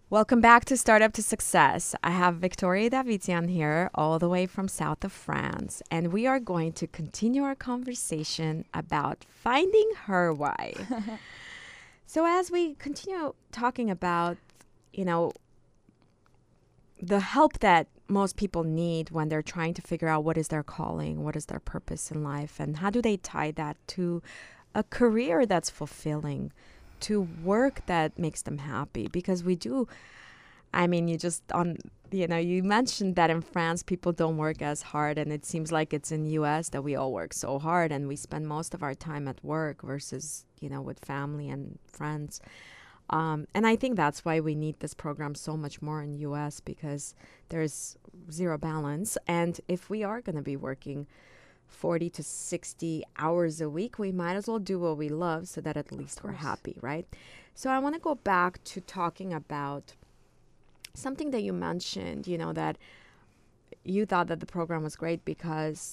Welcome back to Startup to Success. I have Victoria Davidian here, all the way from south of France, and we are going to continue our conversation about finding her why. So as we continue talking about, you know, the help that most people need when they're trying to figure out what is their calling, what is their purpose in life, and how do they tie that to a career that's fulfilling, to work that makes them happy. Because we do, I mean, you mentioned that in France people don't work as hard, and it seems like it's in US that we all work so hard and we spend most of our time at work versus, with family and friends. And I think that's why we need this program so much more in US, because there's zero balance. And if we are going to be working 40 to 60 hours a week, we might as well do what we love so that at least we're happy, right? So I want to go back to talking about something that you mentioned, that you thought that the program was great because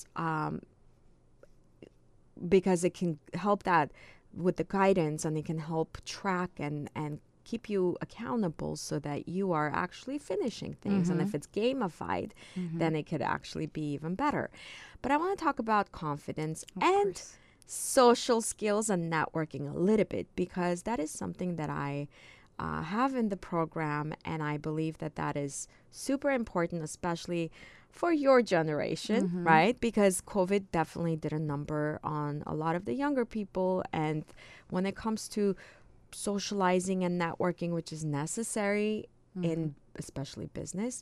it can help that with the guidance, and it can help track and keep you accountable so that you are actually finishing things. And if it's gamified, then it could actually be even better. But I want to talk about confidence and social skills and networking a little bit, because that is something that I have in the program, and I believe that that is super important, especially for your generation, right? Because COVID definitely did a number on a lot of the younger people. And when it comes to socializing and networking, which is necessary in especially business,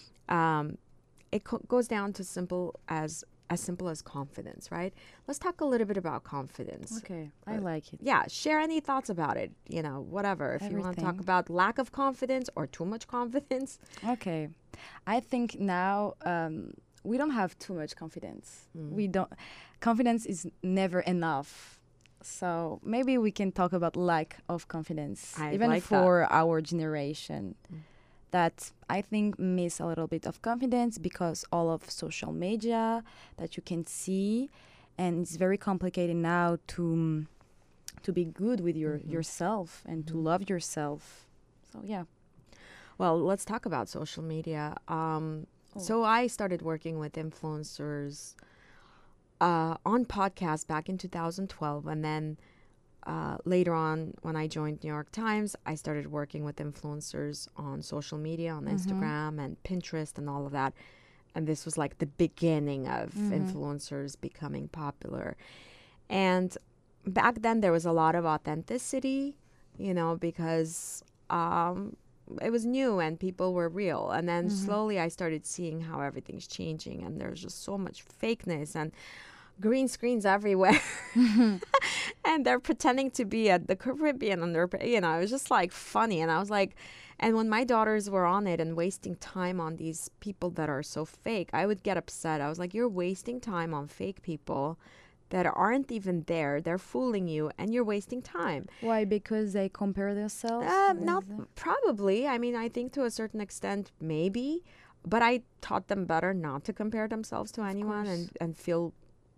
it goes down to simple as confidence, right? Let's talk a little bit about confidence. Okay, I like it. Yeah, share any thoughts about it, whatever. If you want to talk about lack of confidence or too much confidence. Okay, I think now we don't have too much confidence. Confidence is never enough. So maybe we can talk about lack of confidence, even like for our generation. That I think miss a little bit of confidence because all of social media that you can see, and it's very complicated now to be good with yourself and to love yourself. So yeah. Well, let's talk about social media. So I started working with influencers on podcasts back in 2012, and then later on, when I joined New York Times, I started working with influencers on social media, on Instagram and Pinterest and all of that. And this was like the beginning of influencers becoming popular. And back then, there was a lot of authenticity, because it was new and people were real. And then slowly I started seeing how everything's changing, and there's just so much fakeness and green screens everywhere. And they're pretending to be at the Caribbean, and it was just like funny. And I was like, and when my daughters were on it and wasting time on these people that are so fake, I would get upset. I was like, you're wasting time on fake people that aren't even there. They're fooling you, and you're wasting time. Why? Because they compare themselves? Not probably. I mean, I think to a certain extent, maybe. But I taught them better not to compare themselves to anyone and feel,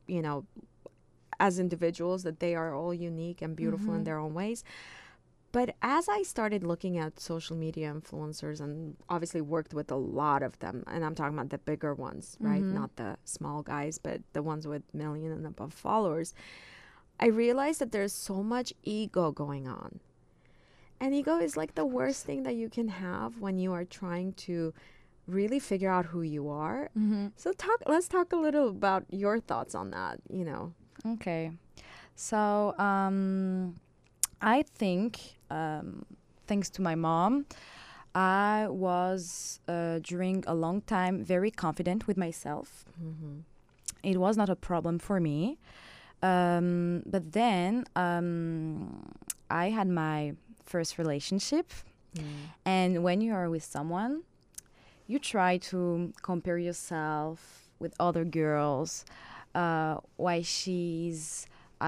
as individuals, that they are all unique and beautiful in their own ways. But as I started looking at social media influencers, and obviously worked with a lot of them, and I'm talking about the bigger ones, right? Not the small guys, but the ones with million and above followers, I realized that there's so much ego going on. And ego is like the worst thing that you can have when you are trying to really figure out who you are. So let's talk a little about your thoughts on that, Okay. So I think, thanks to my mom, I was, during a long time, very confident with myself. It was not a problem for me. But then I had my first relationship. And when you are with someone, you try to compare yourself with other girls. Why she's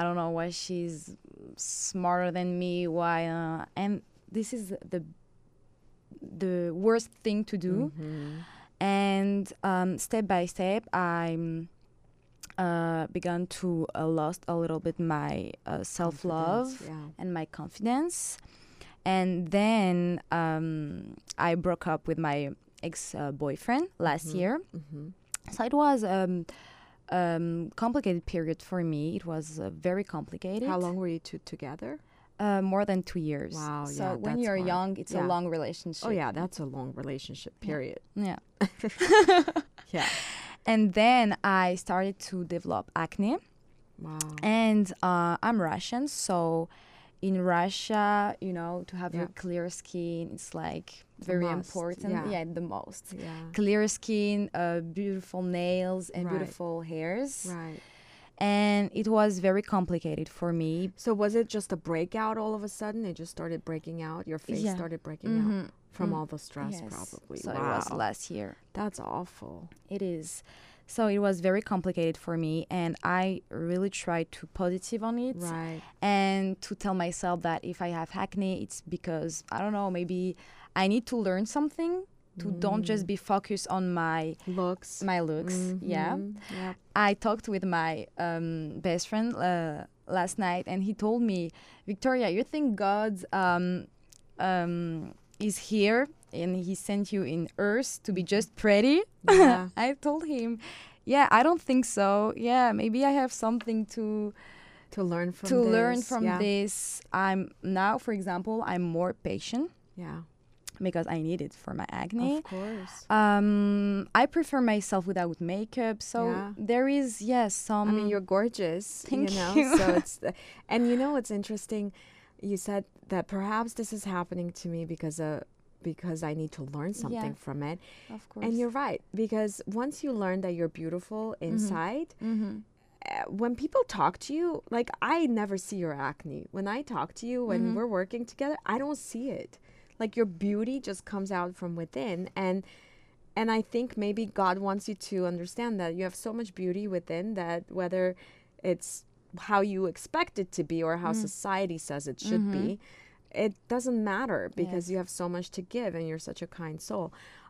smarter than me, and this is the worst thing to do. And step by step I began to lost a little bit my self-love and my confidence. And then I broke up with my ex-boyfriend last year. So it was complicated period for me. It was very complicated. How long were you two together? More than 2 years. Wow, So yeah, when that's you're hard. young, it's a Yeah. long relationship. Oh yeah, that's a long relationship period. Yeah. Yeah. And then I started to develop acne. Wow. And I'm Russian, so in Russia, you know, to have Yeah. your clear skin, it's like very must, important. yeah. Yeah, the most. Yeah. Clear skin, beautiful nails, and Right. beautiful hairs. Right. And it was very complicated for me. So was it just a breakout all of a sudden? It just started breaking out? Your face Yeah. started breaking out from all the stress, Yes. probably. So wow. it was last year. That's awful. It is. So it was very complicated for me, and I really tried to positive on it. Right. And to tell myself that if I have acne, it's because, I don't know, maybe I need to learn something to don't just be focused on my Looks. looks. Yeah. Yeah. I talked with my best friend last night, and he told me, Victoria, you think God is here and he sent you in earth to be just pretty? Yeah. I told him, yeah, I don't think so. Yeah, maybe I have something to learn from learn this. from Yeah. this. I'm now, for example, I'm more patient Yeah. because I need it for my acne. Of course. I prefer myself without makeup, so Yeah. there is some. I mean, you're gorgeous. Thank you know. you. So it's and you know what's interesting? You said that perhaps this is happening to me because I need to learn something from it. Of course. And you're right, because once you learn that you're beautiful inside, when people talk to you, like I never see your acne. When I talk to you, when we're working together, I don't see it. Like your beauty just comes out from within, and I think maybe God wants you to understand that you have so much beauty within that whether it's how you expect it to be or how society says it should be, it doesn't matter because Yes. you have so much to give and you're such a kind soul.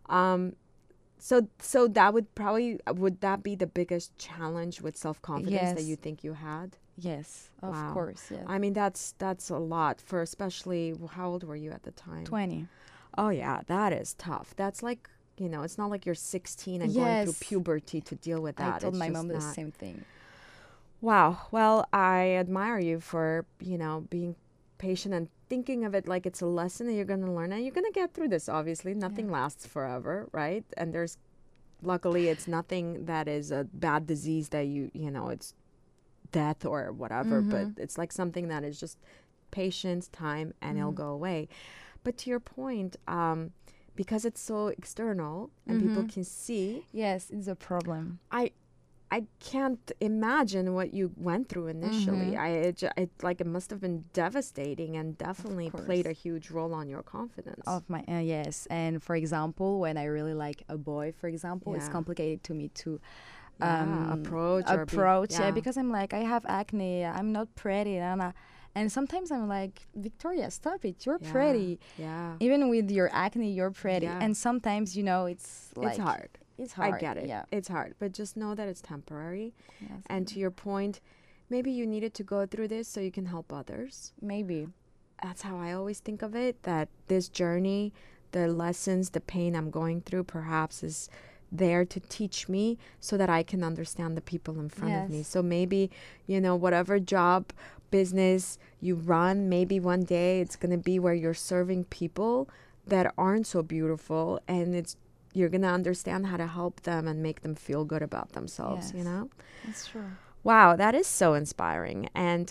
So that would that be the biggest challenge with self-confidence that Yes. you think you had? Yes, of Wow. course. Yeah. I mean, that's a lot for, especially, how old were you at the time? 20. Oh yeah, that is tough. That's like, it's not like you're 16 and going through Yes. puberty to deal with that. I told It's my just mom the not- same thing. Wow. Well, I admire you for, being patient and thinking of it like it's a lesson that you're going to learn, and you're going to get through this. Obviously, nothing lasts forever, right? And luckily it's nothing that is a bad disease that it's death or whatever, but it's like something that is just patience, time, and it'll go away. But to your point, because it's so external and people can see, Yes, it's a problem. I can't imagine what you went through initially. It must have been devastating and definitely played a course. huge role on your confidence. Of my yes, and for example, when I really like a boy, for example, it's Yeah. complicated to me to Approach or be- yeah, because I'm like, I have acne, I'm not pretty, and sometimes I'm like, Victoria, stop it, you're Yeah. pretty. Yeah. Even with your acne, you're pretty. Yeah. And sometimes, it's like It's hard. It's hard. I get it. Yeah. It's hard, but just know that it's temporary. Yes. And to your point, maybe you needed to go through this so you can help others. Maybe. That's how I always think of it, that this journey, the lessons, the pain I'm going through perhaps is there to teach me so that I can understand the people in front of me. Yes. So maybe, whatever job, business you run, maybe one day it's going to be where you're serving people that aren't so beautiful, and you're going to understand how to help them and make them feel good about themselves, Yes. That's true. Wow, that is so inspiring. And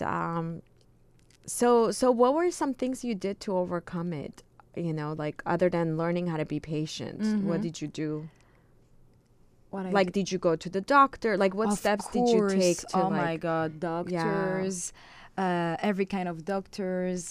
so what were some things you did to overcome it? Like other than learning how to be patient, what did you do? What Like, did you go to the doctor? Like, what Of steps did you take course. to Oh my God, doctors, every kind of doctors,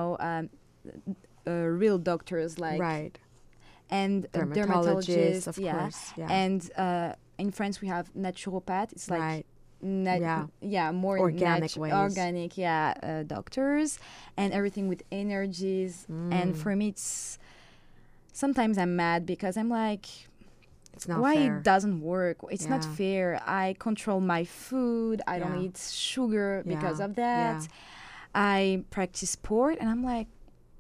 real doctors like right, and dermatologists, dermatologists, of yeah. course, yeah, And in France we have naturopath. It's like right, more Organic ways. organic, doctors, and everything with energies. And for me, it's sometimes I'm mad because I'm like, it's not why fair. it doesn't work? It's not Yeah. fair. I control my food. I don't Yeah. eat sugar because Yeah. of that. Yeah. I practice sport, and I'm like,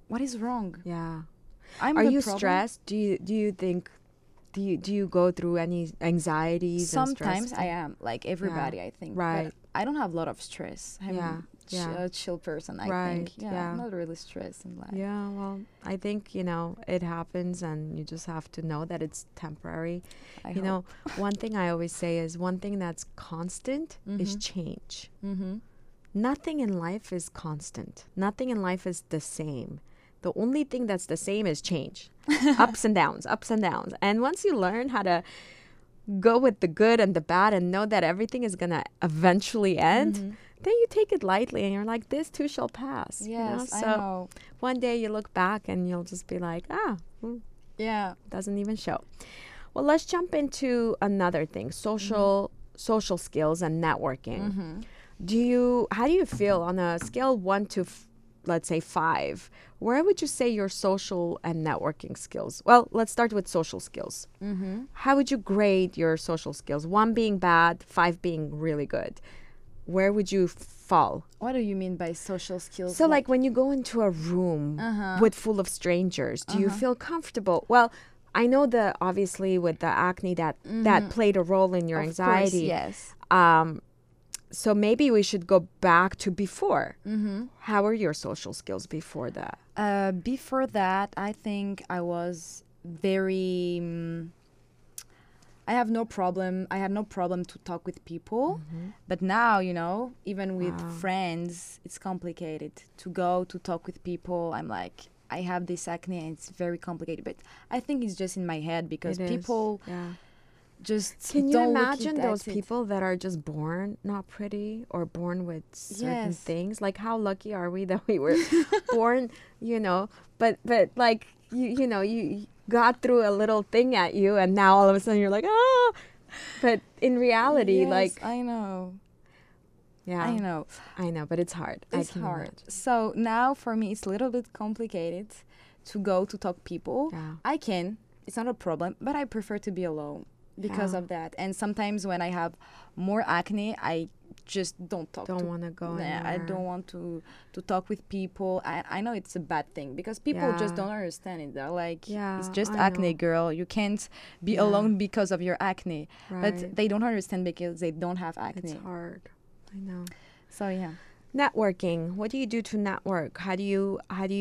what is wrong? Yeah. I'm Are the you problem. stressed? Do you think do you go through any anxieties and Sometimes stress? I am like everybody, I think, Right. but I don't have a lot of stress. I'm Yeah. Yeah. a chill person, I Right. think. Yeah, Yeah. I'm not really stressed in life. Yeah, well, I think, it happens and you just have to know that it's temporary. I You hope. know, one thing I always say is one thing that's constant is Mhm. change. Mhm. Nothing in life is constant. Nothing in life is the same. The only thing that's the same is change. Ups and downs, ups and downs. And once you learn how to go with the good and the bad and know that everything is going to eventually end, Mhm. then you take it lightly and you're like, this too shall pass. Yes, I So know. one day you look back and you'll just be like, Yeah. doesn't even show. Well, let's jump into another thing, social skills and networking. Mhm. How do you feel on a scale 1 to let's say 5? Where would you say your social and networking skills? Well, let's start with social skills. Mhm. How would you grade your social skills? 1 being bad, 5 being really good. Where would you fall? What do you mean by social skills? So like when you go into a room Uh-huh. with full of strangers, do you feel comfortable? Well, I know that obviously with the acne that played a role in your Of course, anxiety. yes. So maybe we should go back to before. Mm-hmm. How were your social skills before that? Before that, I think I was very. I have no problem. I had no problem to talk with people, but now even with friends, it's complicated to go to talk with people. I'm like, I have this acne, and it's very complicated. But I think it's just in my head because It is, people yeah. just Can you don't look imagine it those at it. people that are just born not pretty or born with certain Yes. things? Like how lucky are we that we were born, but like you got through a little thing at you and now all of a sudden you're like, "Oh." But in reality, Yes, like I know. yeah. I know. But it's hard. It's I can hard. imagine. So now for me, it's a little bit complicated to go to talk people. Yeah. I can. It's not a problem, but I prefer to be alone because Yeah. of that. And sometimes when I have more acne, I just don't talk. Don't want to go Nah, I anywhere. don't want to talk with people. I know it's a bad thing because people just Yeah. don't understand it. They're like, Yeah, it's just I acne, know. girl. You can't be Yeah. alone because of your acne. Right. But they don't understand because they don't have acne. It's hard. I know. So yeah. Networking. What do you do to network? How do you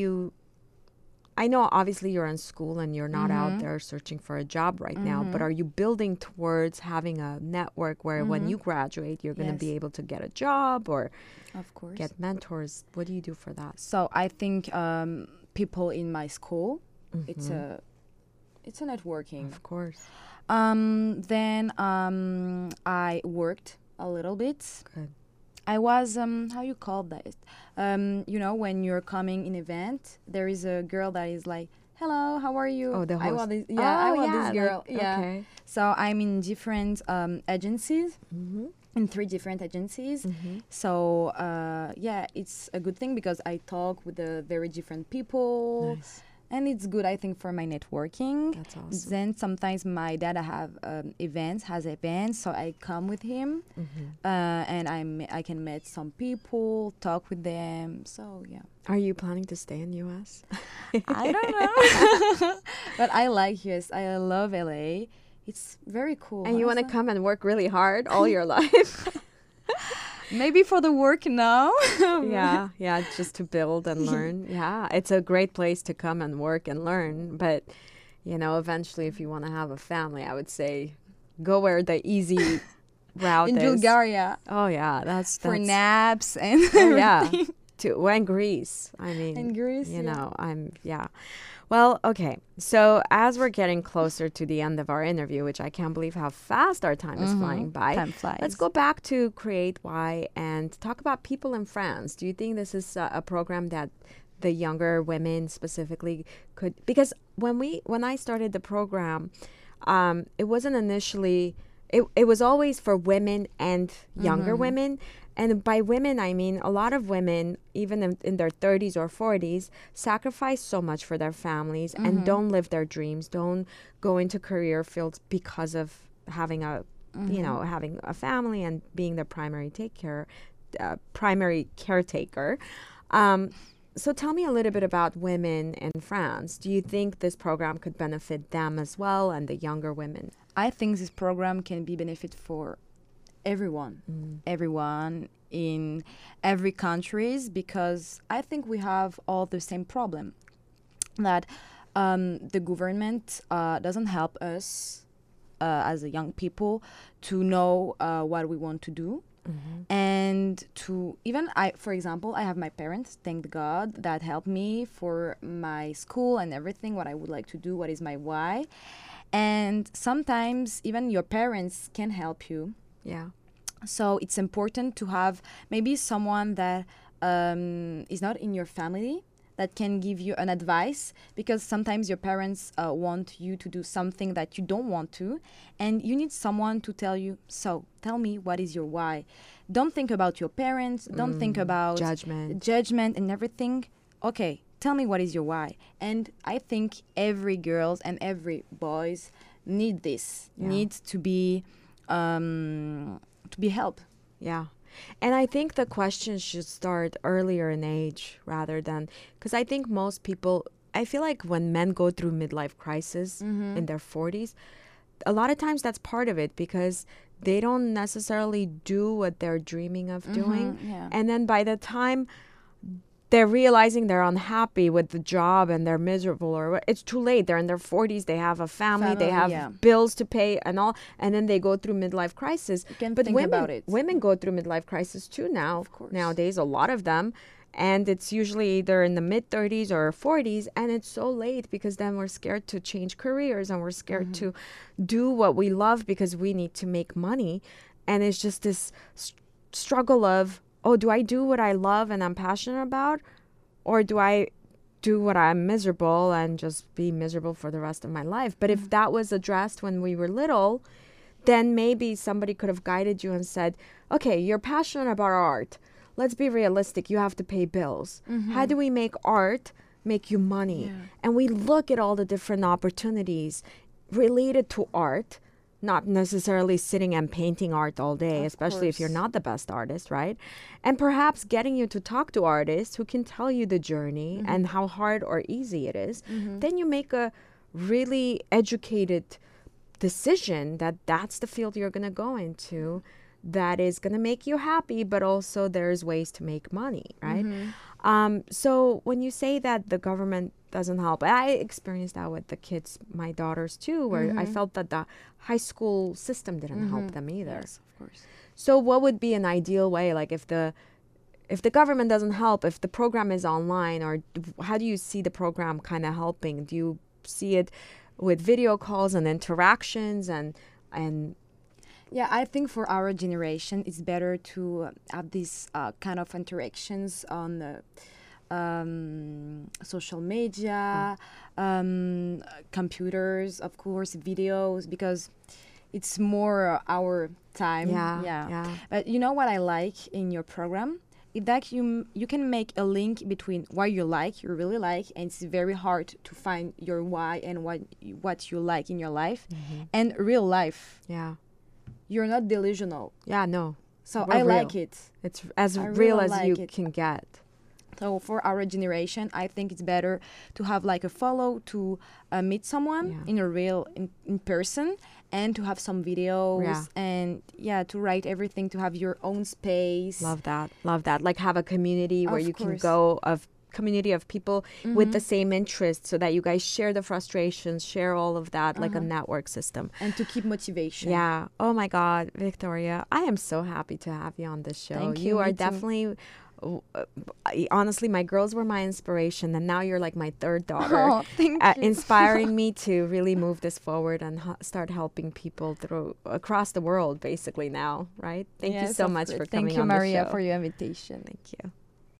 I know obviously you're in school and you're not out there searching for a job right now, but are you building towards having a network where when you graduate you're going to be Yes. able to get a job or Of course. get mentors? What do you do for that? So I think people in my school, it's a networking. Of course. Then I worked a little bit. Good. I was how you call that? When you're coming in event, there is a girl that is like, "Hello, how are you?" Oh, the I host. want this, Oh, I want yeah, this girl. like, yeah. okay. So I'm in different agencies. Mm-hmm. In 3 different agencies. So it's a good thing because I talk with very different people. Nice. And it's good, I think, for my networking. That's awesome. Then sometimes my dad has events, so I come with him, and I can meet some people, talk with them. So yeah, Are you planning to stay in US? I don't know, but I like US. I love LA. It's very cool. And you want to honestly. come and work really hard all your life? Maybe for the work now. Yeah, just to build and learn. Yeah, it's a great place to come and work and learn. But, eventually, if you want to have a family, I would say go where the easy route In is. Bulgaria Oh, yeah, that's for naps and Oh, yeah, everything. and Greece. I mean, In Greece, yeah. Well, okay. So as we're getting closer to the end of our interview, which I can't believe how fast our time is flying by. Time flies. Let's go back to Create Y and talk about People in France. Do you think this is a program that the younger women specifically could? Because when I started the program, it wasn't initially. It was always for women and younger women. And by women, I mean a lot of women, even in their 30s or 40s, sacrifice so much for their families and don't live their dreams, don't go into career fields because of having having a family and being the primary caretaker. So tell me a little bit about women in France. Do you think this program could benefit them as well and the younger women? I think this program can be benefit for everyone, everyone in every countries, because I think we have all the same problem that the government doesn't help us as a young people to know what we want to do. And to even for example, I have my parents, thank God, that helped me for my school and everything, what I would like to do, what is my why. And sometimes even your parents can help you. Yeah. So it's important to have maybe someone that is not in your family that can give you an advice, because sometimes your parents want you to do something that you don't want to, and you need someone to tell you, so tell me what is your why. Don't think about your parents, don't think about judgment and everything. Okay, tell me what is your why. And I think every girls and every boys need this, need to be helped. Yeah. And I think the question should start earlier in age rather than, because I think most people, I feel like when men go through midlife crisis in their 40s, a lot of times that's part of it, because they don't necessarily do what they're dreaming of doing. Yeah. And then by the time they're realizing they're unhappy with the job and they're miserable, or it's too late. They're in their 40s. They have a family. They have bills to pay and all. And then they go through midlife crisis. You can but think about it. Women go through midlife crisis too now. Of course. Nowadays, a lot of them. And it's usually either in the mid 30s or 40s. And it's so late, because then we're scared to change careers and we're scared to do what we love because we need to make money. And it's just this struggle of, oh, do I do what I love and I'm passionate about? Or do I do what I'm miserable and just be miserable for the rest of my life? But if that was addressed when we were little, then maybe somebody could have guided you and said, okay, you're passionate about art. Let's be realistic. You have to pay bills. How do we make art make you money? And we look at all the different opportunities related to art, not necessarily sitting and painting art all day, especially if you're not the best artist, right? And perhaps getting you to talk to artists who can tell you the journey and how hard or easy it is. Then you make a really educated decision that that's the field you're going to go into, that is going to make you happy, but also there's ways to make money, right? So when you say that the government doesn't help, I experienced that with the kids, my daughters too, where I felt that the high school system didn't help them either. Yes, of course. So what would be an ideal way? Like if the government doesn't help, if the program is online, or how do you see the program kind of helping? Do you see it with video calls and interactions and Yeah, I think for our generation, it's better to have these kind of interactions on the social media, computers, of course, videos, because it's more our time. Yeah. But you know what I like in your program? It that you can make a link between what you really like, and it's very hard to find your why and what you like in your life, and real life. Yeah. You're not delusional. Yeah, no. So I like it. It's as real really as like you it. can get. So for our generation, I think it's better to have like a follow, to meet someone in a real, in person, and to have some videos and to write everything, to have your own space. Love that. Like have a community where Of you can course. go, of community of people with the same interests, so that you guys share the frustrations, share all of that, like a network system. And to keep motivation. Yeah. Oh my God, Victoria, I am so happy to have you on this show. Thank you. You are Me too. definitely, honestly, my girls were my inspiration, and now you're like my third daughter. Oh, thank you. Inspiring me to really move this forward and start helping people across the world, basically now, right? Thank you Yes, so of much course. for coming Thank you, on Maria, the show. for your invitation. Thank you.